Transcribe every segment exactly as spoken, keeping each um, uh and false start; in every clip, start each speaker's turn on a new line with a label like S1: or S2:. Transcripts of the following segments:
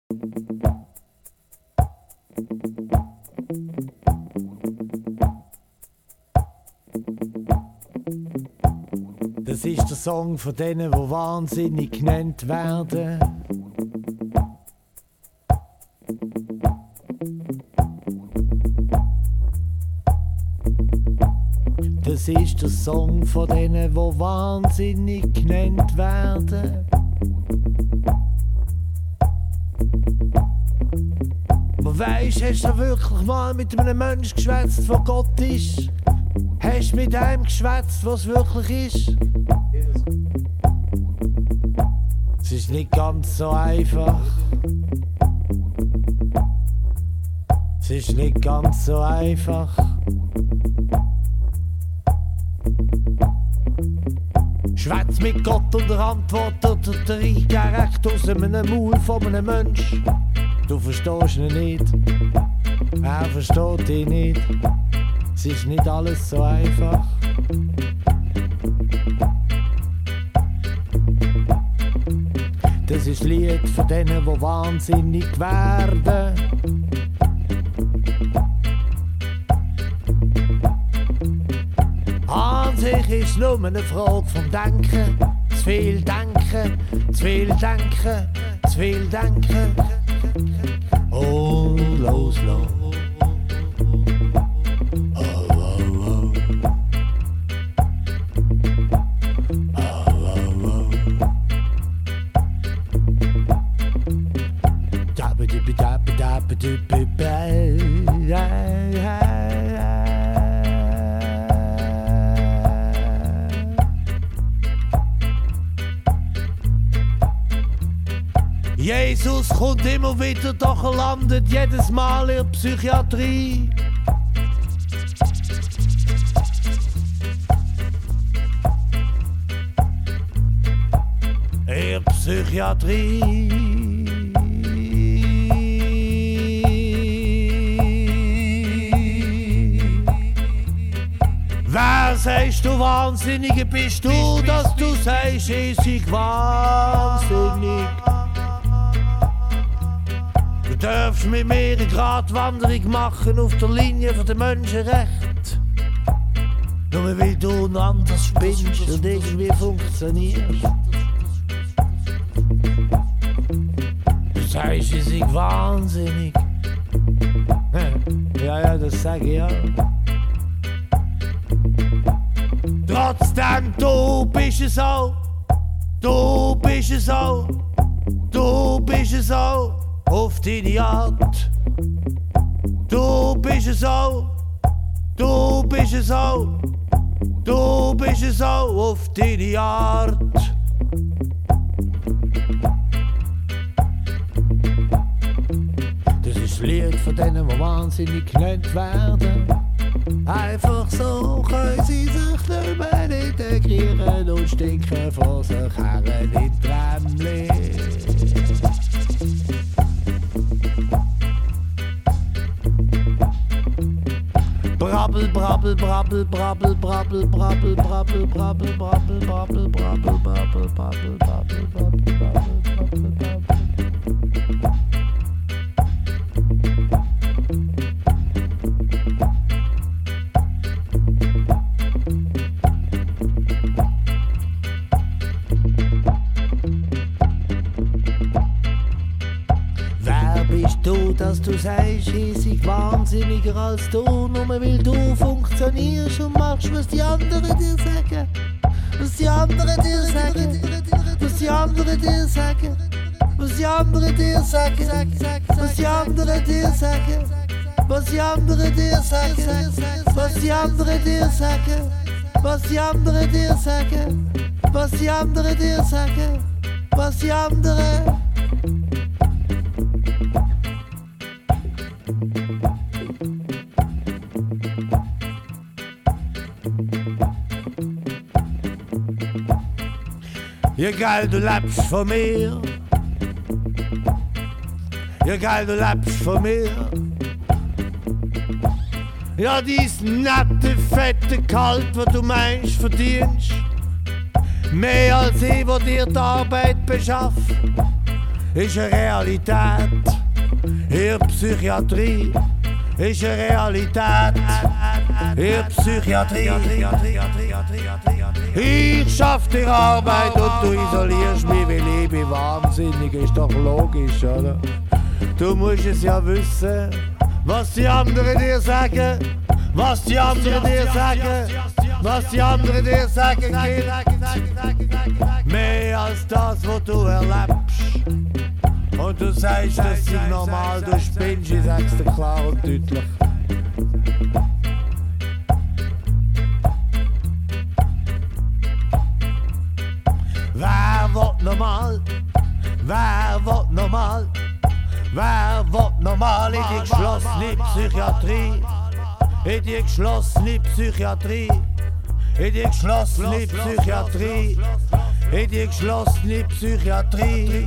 S1: Das ist der Song von denen, die wahnsinnig genannt werden. Das ist der Song von denen, die wahnsinnig genannt werden. Aber weisst, hast du wirklich mal mit einem Menschen geschwätzt, der Gott ist? Hast du mit einem geschwätzt, was wirklich ist? Es ist nicht ganz so einfach. Es ist nicht ganz so einfach. Schwätz mit Gott und er antwortet er direkt aus einem Maul von einem Mensch. Du verstehst ihn nicht, er versteht dich nicht. Es ist nicht alles so einfach. Das ist das Lied von denen, die wahnsinnig werden. An sich ist es nur eine Frage vom Denken. Zu viel Denken, zu viel Denken, zu viel Denken. Oh, los, los. Jesus kommt immer wieder, doch er landet jedes Mal in der Psychiatrie. In der Psychiatrie. Wer sagst du Wahnsinnige bist du, dass du sagst, ich sei wahnsinnig? Du darfst mit mir eine Gratwanderung machen auf der Linie von den Menschenrechten. Nur weil du anders spinnst und irgendwie funktionierst. Du sagst, ich sei wahnsinnig. Ja, ja, das sag ich auch. Trotzdem, du bist es auch. Du bist es auch. Du bist es auch. Auf deine Art. Du bist es auch. Du bist es auch. Du bist es auch auf deine Art. Das ist das Lied von denen, die wahnsinnig genannt werden. Einfach so können sie sich nicht mehr integrieren und stinken vor sich her in Trämli. Brabbel, brabbel, brabbel, brabbel, brabbel, brabbel, brabbel, brabbel, brabbel, brabbel, brabbel, brabbel, brabbel, brabbel, brabbel, brabbel, brabbel. Dass du sagst, ich sei wahnsinniger als du, nur weil du funktionierst und machst, was die anderen dir sagen. Was die anderen dir sagen. Was die anderen dir sagen. Was die anderen dir sagen. Was die anderen dir sagen. Was die anderen dir sagen. Was die anderen dir sagen. Was die anderen dir sagen. Was die anderen dir sagen. Was die anderen. Ja geil, du lebst von mir. Ja geil, du lebst von mir. Ja dies nette, fette Kalt, was du meinst, verdienst. Mehr als ich, wo dir die Arbeit beschafft. ist eine Realität. In Psychiatrie ist eine Realität. In Psychiatrie. Ich schaff die Arbeit und du isolierst mich, weil ich bin wahnsinnig. Ist doch logisch, oder? Du musst es ja wissen, was die anderen dir sagen. Was die anderen dir sagen. Was die anderen dir sagen, gibt mehr als das, was du erlebst. Und du sagst, das ist normal, du spinnst, ich sag's dir klar und deutlich. Wer will normal? Wer will normal? Wer will normal in die geschlossene Psychiatrie? In die geschlossene Psychiatrie? In die geschlossene Psychiatrie? In die geschlossene Psychiatrie?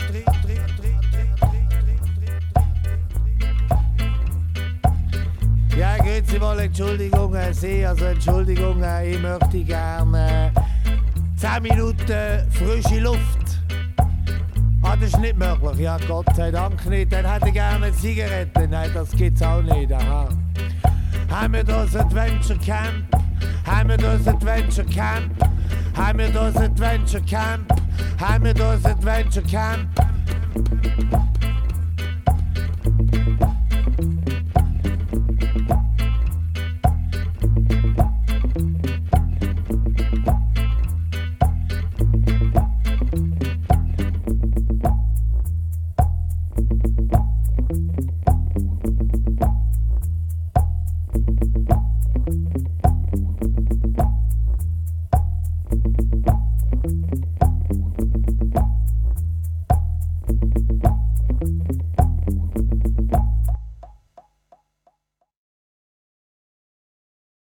S1: Ja, grüezi mal, Entschuldigung, Sie, also Entschuldigung, ich möchte gerne zehn Minuten frische Luft. Ah, das ist nicht möglich, ja, Gott sei Dank nicht. Dann hätte ich gerne eine Zigarette. Nein, das gibt's auch nicht, aha. Haben wir das Adventure Camp? Haben wir das Adventure Camp? Haben wir das Adventure Camp? Haben wir das Adventure Camp?